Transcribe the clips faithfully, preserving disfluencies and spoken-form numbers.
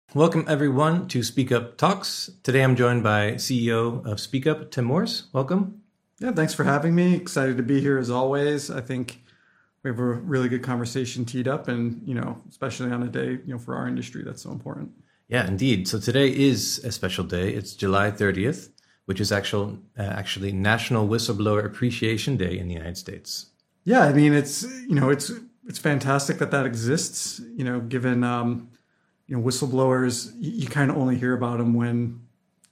Welcome, everyone, to Speak Up Talks. Today I'm joined by C E O of Speak Up, Tim Morris. Welcome. Yeah, thanks for having me. Excited to be here as always. I think we have a really good conversation teed up and, you know, especially on a day, you know, for our industry, that's so important. Yeah, indeed. So today is a special day. It's July thirtieth, which is actual, uh, actually National Whistleblower Appreciation Day in the United States. Yeah, I mean, it's, you know, it's it's fantastic that that exists, you know, given, um, you know, whistleblowers, you, you kind of only hear about them when,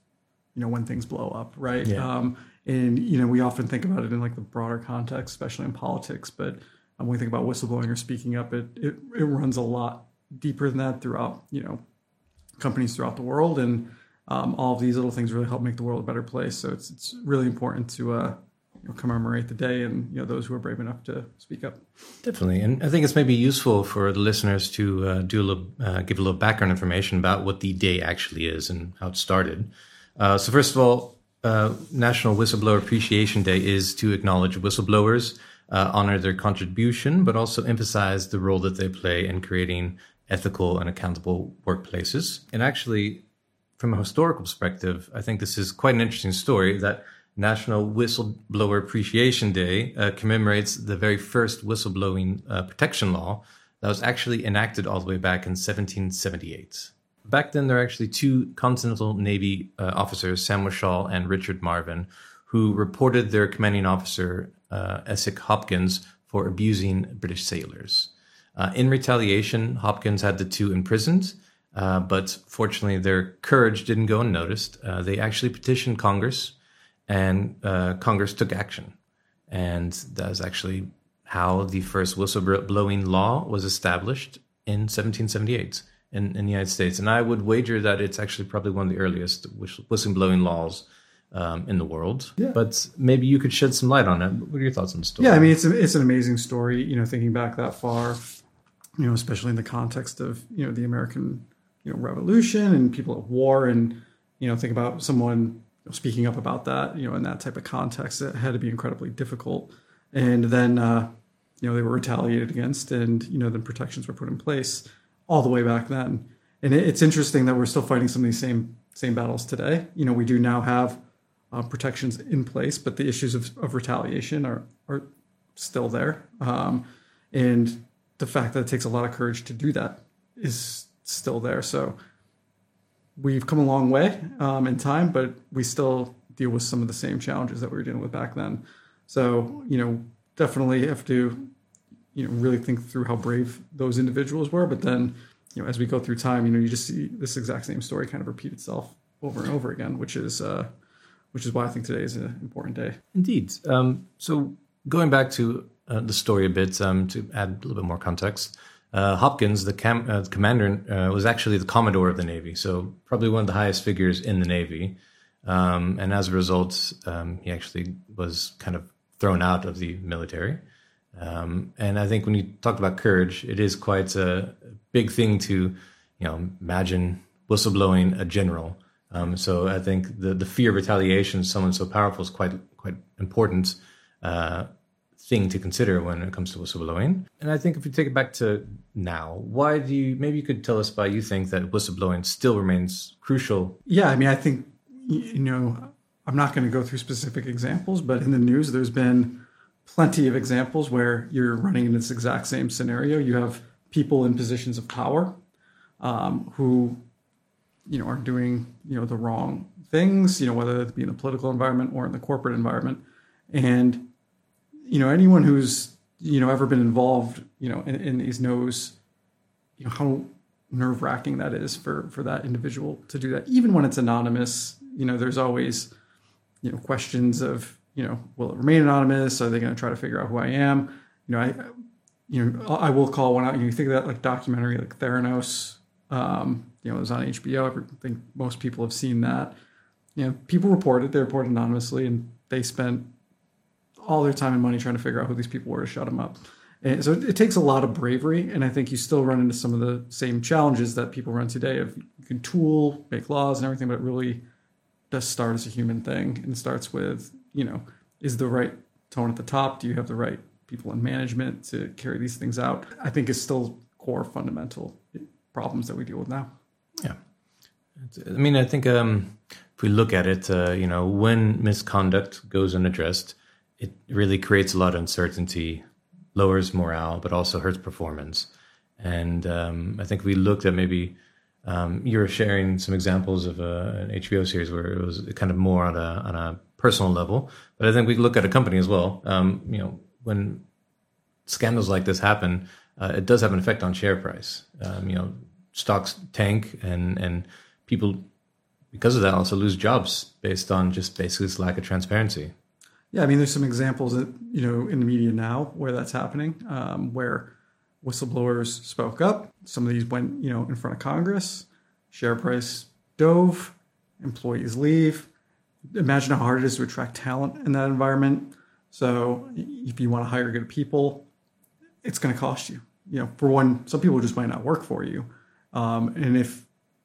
you know, when things blow up, right? Yeah. Um, and, you know, we often think about it in like the broader context, especially in politics, but um, when we think about whistleblowing or speaking up, it, it it runs a lot deeper than that throughout, you know, companies throughout the world. And um, all of these little things really help make the world a better place. So it's it's really important to uh, you know, commemorate the day and, you know, those who are brave enough to speak up. Definitely. And I think it's maybe useful for the listeners to uh, do a little, uh, give a little background information about what the day actually is and how it started. Uh, so first of all, uh, National Whistleblower Appreciation Day is to acknowledge whistleblowers, uh, honor their contribution, but also emphasize the role that they play in creating ethical and accountable workplaces. And actually, from a historical perspective, I think this is quite an interesting story that National Whistleblower Appreciation Day uh, commemorates the very first whistleblowing uh, protection law that was actually enacted all the way back in seventeen seventy-eight. Back then, there were actually two Continental Navy uh, officers, Samuel Shaw and Richard Marvin, who reported their commanding officer, uh, Essex Hopkins, for abusing British sailors. Uh, in retaliation, Hopkins had the two imprisoned, uh, but fortunately their courage didn't go unnoticed. Uh, they actually petitioned Congress, and uh, Congress took action. And that is actually how the first whistleblowing law was established in seventeen seventy-eight in, in the United States. And I would wager that it's actually probably one of the earliest whistleblowing laws um, in the world. Yeah. But maybe you could shed some light on it. What are your thoughts on the story? Yeah, I mean, it's, a, it's an amazing story, you know, thinking back that far, you know, especially in the context of, you know, the American, you know, Revolution and people at war. And, you know, think about someone speaking up about that, you know, in that type of context, it had to be incredibly difficult. And then, uh, you know, they were retaliated against and, you know, then protections were put in place all the way back then. And it, it's interesting that we're still fighting some of these same same battles today. You know, we do now have uh, protections in place, but the issues of, of retaliation are, are still there. Um, and the fact that it takes a lot of courage to do that is still there. So we've come a long way um, in time, but we still deal with some of the same challenges that we were dealing with back then. So, you know, definitely have to, you know, really think through how brave those individuals were. But then, you know, as we go through time, you know, you just see this exact same story kind of repeat itself over and over again, which is uh, which is why I think today is an important day. Indeed. Um, so going back to uh, the story a bit, um, to add a little bit more context, Uh, Hopkins, the cam- uh, commander, uh, was actually the Commodore of the Navy, so probably one of the highest figures in the Navy. Um, and as a result, um, he actually was kind of thrown out of the military. Um, and I think when you talk about courage, it is quite a big thing to, you know, imagine whistleblowing a general. Um, so I think the, the fear of retaliation, someone so powerful, is quite quite important Uh, thing to consider when it comes to whistleblowing. And I think if we take it back to now, why do you, maybe you could tell us why you think that whistleblowing still remains crucial? Yeah, I mean, I think, you know, I'm not going to go through specific examples, but in the news, there's been plenty of examples where you're running in this exact same scenario. You have people in positions of power um, who, you know, are doing, you know, the wrong things, you know, whether it be in the political environment or in the corporate environment. And you know, anyone who's, you know, ever been involved, you know, in, in these knows, you know, how nerve wracking that is for, for that individual to do that. Even when it's anonymous, you know, there's always, you know, questions of, you know, will it remain anonymous? Are they going to try to figure out who I am? You know, I, you know, I will call one out. You think of that like documentary, like Theranos, um, you know, it was on H B O. I think most people have seen that. You know, people reported, they reported anonymously, and they spent all their time and money trying to figure out who these people were to shut them up. And so it, it takes a lot of bravery. And I think you still run into some of the same challenges that people run today of you can tool, make laws and everything, but it really does start as a human thing. And it starts with, you know, is the right tone at the top? Do you have the right people in management to carry these things out? I think is still core fundamental problems that we deal with now. Yeah. I mean, I think um, if we look at it, uh, you know, when misconduct goes unaddressed, it really creates a lot of uncertainty, lowers morale, but also hurts performance. And um, I think we looked at maybe um, you were sharing some examples of a, an H B O series where it was kind of more on a on a personal level. But I think we could look at a company as well. Um, you know, when scandals like this happen, uh, it does have an effect on share price. Um, you know, stocks tank, and and people, because of that, also lose jobs based on just basically this lack of transparency. Yeah, I mean, there's some examples that, you know, in the media now where that's happening, um, where whistleblowers spoke up. Some of these went, you know, in front of Congress. Share price dove. Employees leave. Imagine how hard it is to attract talent in that environment. So if you want to hire good people, it's going to cost you. You know, for one, some people just might not work for you. Um, and if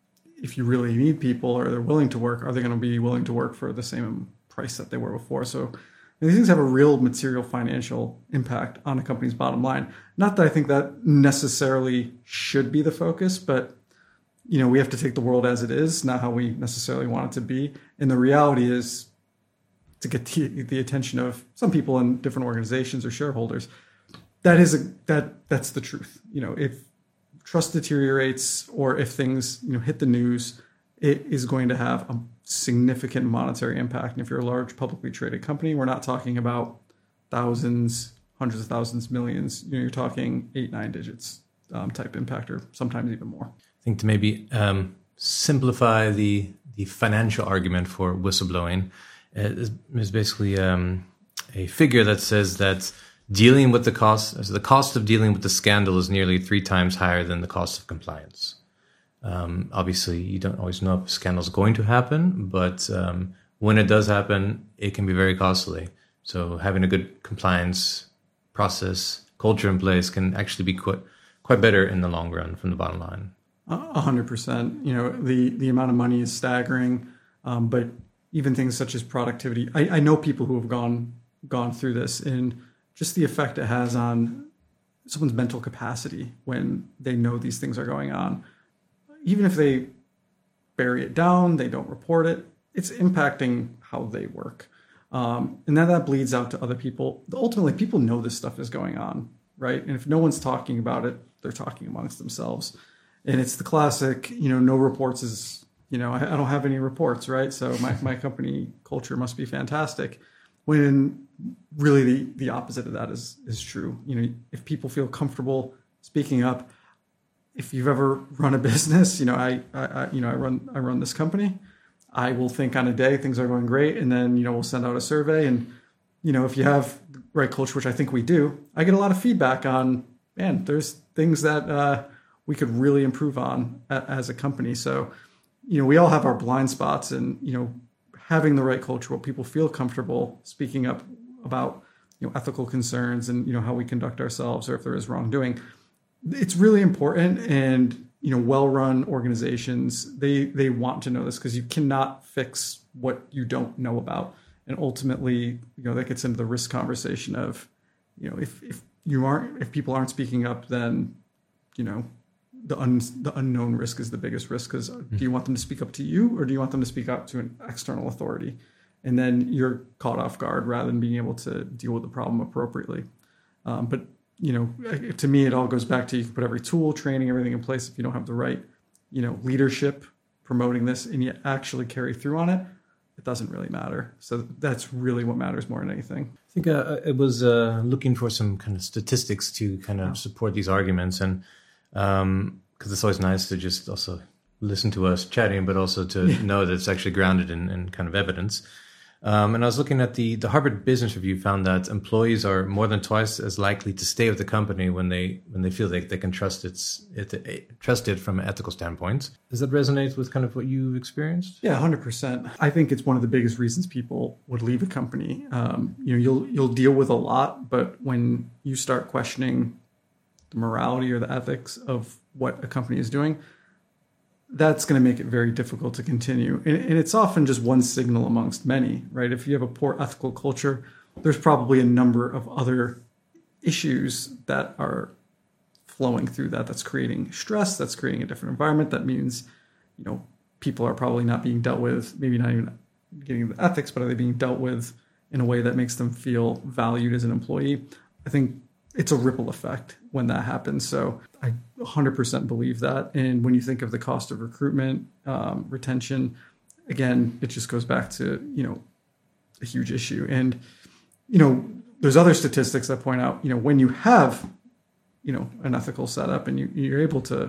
if you really need people or they're willing to work, are they going to be willing to work for the same price that they were before? So these things have a real material financial impact on a company's bottom line. Not that I think that necessarily should be the focus, but you know, we have to take the world as it is, not how we necessarily want it to be. And the reality is, to get the, the attention of some people in different organizations or shareholders, that is a that that's the truth. You know, if trust deteriorates or if things, you know, hit the news, it is going to have a significant monetary impact. And if you're a large publicly traded company, we're not talking about thousands, hundreds of thousands, millions. You know, you're talking eight, nine digits um, type impact, or sometimes even more. I think to maybe um, simplify the the financial argument for whistleblowing is, is basically um, a figure that says that dealing with the cost, so the cost of dealing with the scandal is nearly three times higher than the cost of compliance. Um, obviously, you don't always know if a scandal is going to happen, but um, when it does happen, it can be very costly. So having a good compliance process, culture in place can actually be quite quite better in the long run from the bottom line. A hundred percent. You know, the, the amount of money is staggering, um, but even things such as productivity. I, I know people who have gone gone through this, and just the effect it has on someone's mental capacity when they know these things are going on. Even if they bury it down, they don't report it, it's impacting how they work. Um, and then that bleeds out to other people. Ultimately, people know this stuff is going on, right? And if no one's talking about it, they're talking amongst themselves. And it's the classic, you know, no reports is, you know, I, I don't have any reports, right? So my, my company culture must be fantastic. When really the, the opposite of that is is true. You know, if people feel comfortable speaking up, if you've ever run a business, you know, I, I, I you know, I run I run this company. I will think on a day things are going great, and then, you know, we'll send out a survey, and, you know, if you have the right culture, which I think we do, I get a lot of feedback on, man, there's things that uh, we could really improve on a, as a company. So, you know, we all have our blind spots, and, you know, having the right culture where people feel comfortable speaking up about, you know, ethical concerns and, you know, how we conduct ourselves, or if there is wrongdoing, it's really important. And, you know, well-run organizations, they they want to know this, because you cannot fix what you don't know about. And ultimately, you know, that gets into the risk conversation of, you know, if if you aren't, if people aren't speaking up, then, you know, the un, the unknown risk is the biggest risk. Because mm-hmm. do you want them to speak up to you, or do you want them to speak up to an external authority? And then you're caught off guard rather than being able to deal with the problem appropriately. Um, but you know, to me, it all goes back to, you can put every tool, training, everything in place. If you don't have the right, you know, leadership promoting this, and you actually carry through on it, it doesn't really matter. So that's really what matters more than anything. I think uh, I was uh, looking for some kind of statistics to kind of oh. support these arguments. And um, because it's always nice to just also listen to us chatting, but also to yeah. know that it's actually grounded in, in kind of evidence. Um, and I was looking at the, the Harvard Business Review found that employees are more than twice as likely to stay with the company when they when they feel they, they can trust its it, it trust it from an ethical standpoint. Does that resonate with kind of what you experienced? Yeah, one hundred percent. I think it's one of the biggest reasons people would leave a company. Um, you know, you'll you'll deal with a lot, but when you start questioning the morality or the ethics of what a company is doing, that's going to make it very difficult to continue. And, and it's often just one signal amongst many, right? If you have a poor ethical culture, there's probably a number of other issues that are flowing through that, that's creating stress, that's creating a different environment. That means, you know, people are probably not being dealt with, maybe not even getting the ethics, but are they being dealt with in a way that makes them feel valued as an employee? I think it's a ripple effect when that happens. So I one hundred percent believe that. And when you think of the cost of recruitment, um, retention, again, it just goes back to, you know, a huge issue. And, you know, there's other statistics that point out, you know, when you have, you know, an ethical setup and you, you're able to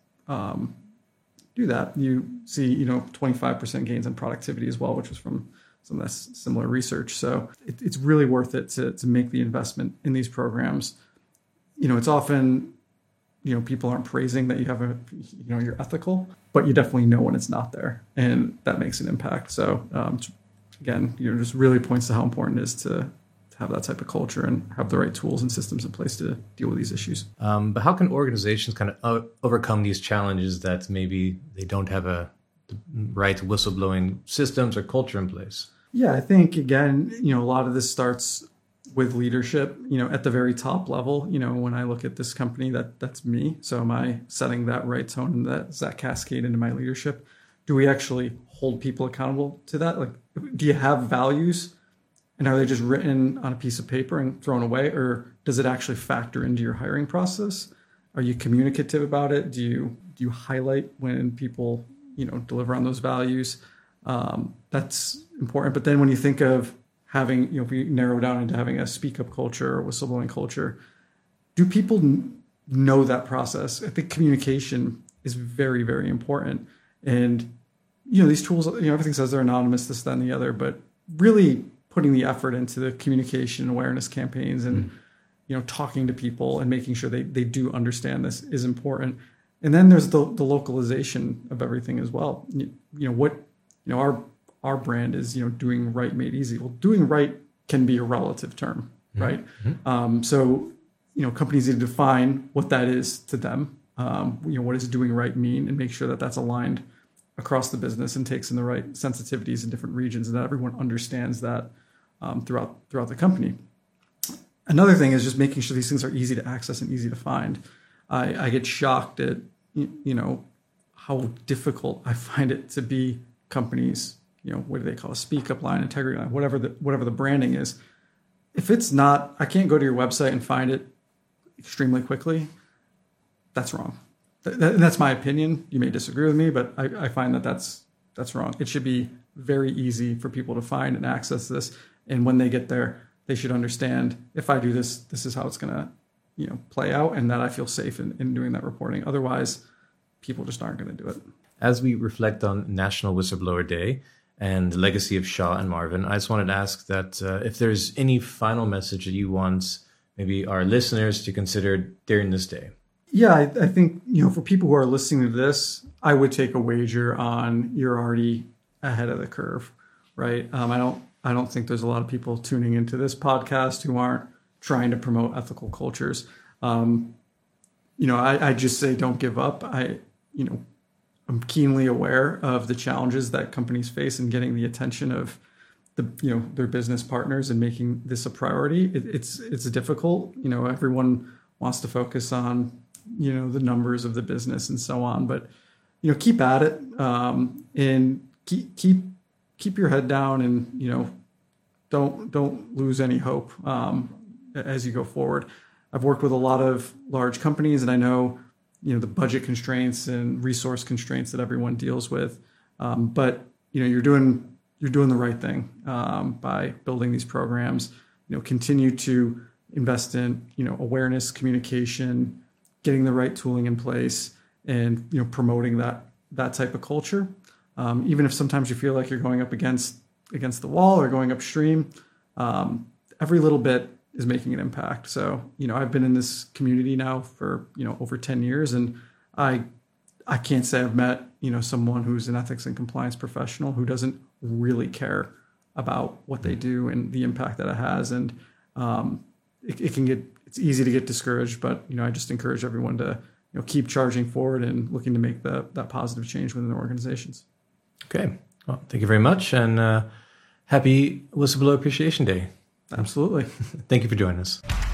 um, do that, you see, you know, twenty-five percent gains in productivity as well, which was from some of that similar research. So it, it's really worth it to, to make the investment in these programs. You know, it's often, you know, people aren't praising that you have a, you know, you're ethical, but you definitely know when it's not there, and that makes an impact. So um, again, you know, just really points to how important it is to, to have that type of culture and have the right tools and systems in place to deal with these issues. Um, but how can organizations kind of o- overcome these challenges that maybe they don't have a right whistleblowing systems or culture in place? Yeah, I think, again, you know, a lot of this starts with leadership, you know, at the very top level. You know, when I look at this company, that that's me. So am I setting that right tone, and that, does that cascade into my leadership? Do we actually hold people accountable to that? Like, do you have values, and are they just written on a piece of paper and thrown away? Or does it actually factor into your hiring process? Are you communicative about it? Do you, do you highlight when people, you know, deliver on those values? Um, that's important. But then when you think of having, you know, if we narrow down into having a speak up culture or whistleblowing culture, do people n- know that process? I think communication is very, very important. And, you know, these tools, you know, everything says they're anonymous, this, that, and the other, but really putting the effort into the communication awareness campaigns and, mm-hmm. you know, talking to people and making sure they, they do understand this is important. And then there's the, the localization of everything as well. You, you know, what, you know, our, our brand is, you know, doing right made easy. Well, doing right can be a relative term, mm-hmm. right? Mm-hmm. Um, so, you know, companies need to define what that is to them. Um, you know, what does doing right mean, and make sure that that's aligned across the business and takes in the right sensitivities in different regions, and that everyone understands that um, throughout throughout the company. Another thing is just making sure these things are easy to access and easy to find. I, I get shocked at, you know, how difficult I find it to be companies, you know, what do they call a speak up line, integrity line, whatever the whatever the branding is. If it's not, I can't go to your website and find it extremely quickly, that's wrong. Th- that's my opinion. You may disagree with me, but I, I find that that's that's wrong. It should be very easy for people to find and access this. And when they get there, they should understand, if I do this, this is how it's going to, you know, play out, and that I feel safe in, in doing that reporting. Otherwise, people just aren't going to do it. As we reflect on National Whistleblower Day and the legacy of Shaw and Marvin, I just wanted to ask that uh, if there's any final message that you want maybe our listeners to consider during this day. Yeah, I, I think, you know, for people who are listening to this, I would take a wager on you're already ahead of the curve, right? Um, I don't, I don't think there's a lot of people tuning into this podcast who aren't trying to promote ethical cultures. Um, you know, I, I just say don't give up. I, you know, I'm keenly aware of the challenges that companies face in getting the attention of the, you know, their business partners and making this a priority. It, it's it's difficult. You know, everyone wants to focus on, you know, the numbers of the business and so on, but, you know, keep at it, um, and keep keep keep your head down, and, you know, don't don't lose any hope um, as you go forward. I've worked with a lot of large companies, and I know, you know, the budget constraints and resource constraints that everyone deals with. Um, but, you know, you're doing you're doing the right thing um, by building these programs. You know, continue to invest in, you know, awareness, communication, getting the right tooling in place, and, you know, promoting that that type of culture. Um, even if sometimes you feel like you're going up against against the wall or going upstream, um, every little bit is making an impact. So, you know, I've been in this community now for, you know, over ten years, and I I can't say I've met, you know, someone who's an ethics and compliance professional who doesn't really care about what they do and the impact that it has. And um, it, it can get, it's easy to get discouraged, but, you know, I just encourage everyone to, you know, keep charging forward and looking to make the, that positive change within their organizations. Okay. Well, thank you very much, and uh, happy Whistleblower Appreciation Day. Absolutely. Thank you for joining us.